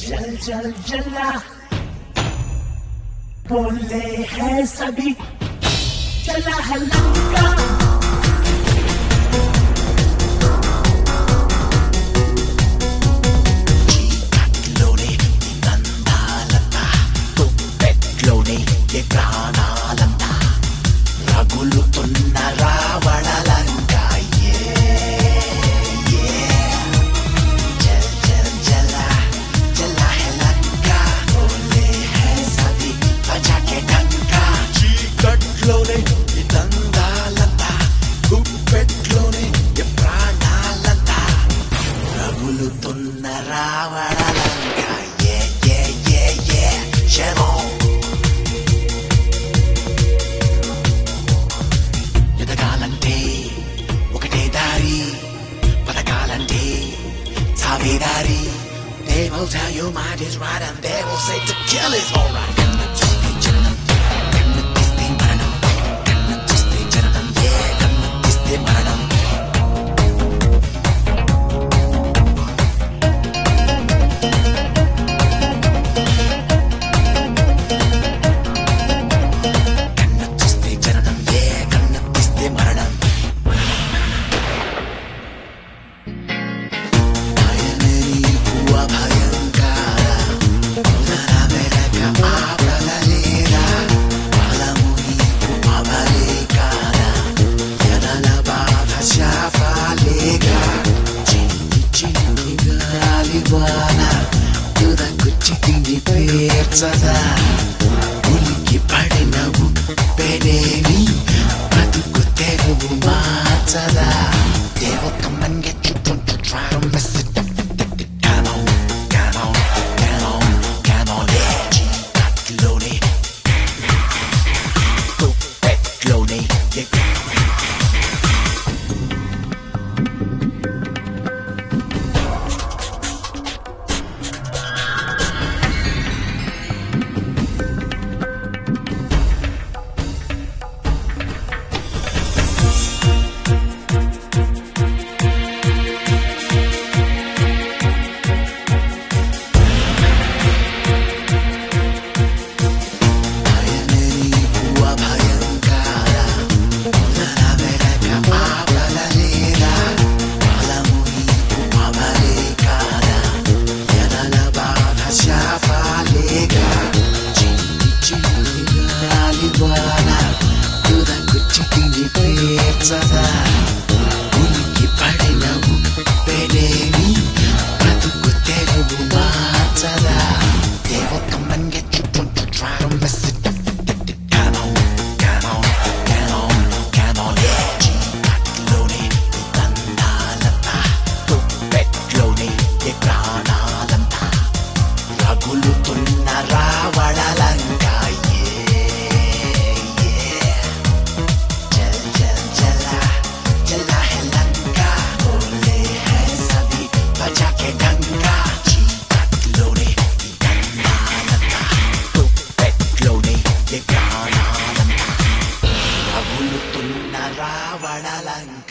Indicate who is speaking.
Speaker 1: जल जल जला बोले हैं सभी चला है लंका చీకట్లోనే నందాలంతా తుప్పెట్లోనే ఏ ప్రాణాలంతా రగులుతున్న రావణలంకా చీకట్లోనే ఈ దందాలంతా గుప్పెట్లోనే ఈ ప్రాణాలంతా రగులుతున్న రావణలంకా ఎదగాలంటే ఒకటే దారి బతకాలంటే సావేదారి They will tell you mind is right and they will say to kill is alright. పేర్చదా ఉలికి పడినవు పెడేవి బతుకు తెరువు మార్చదా They will come and get you, don't you try to mess it up. Come on, come on, come on, come on, yeah. చీకట్లోనే తుప్పెట్లోనే పేర్చదా ఉలికి పడినవు పెడేవి బతుకు తెరువు మార్చదా They will come and get you, don't you try to mess it up. Come on, come on, come on, come on, yeah. చీకట్లోనే దండాలంతా తుప్పెట్లోనే ఏ ప్రాణాలంతా రగులుతున్న రావణలంకా రావణలంక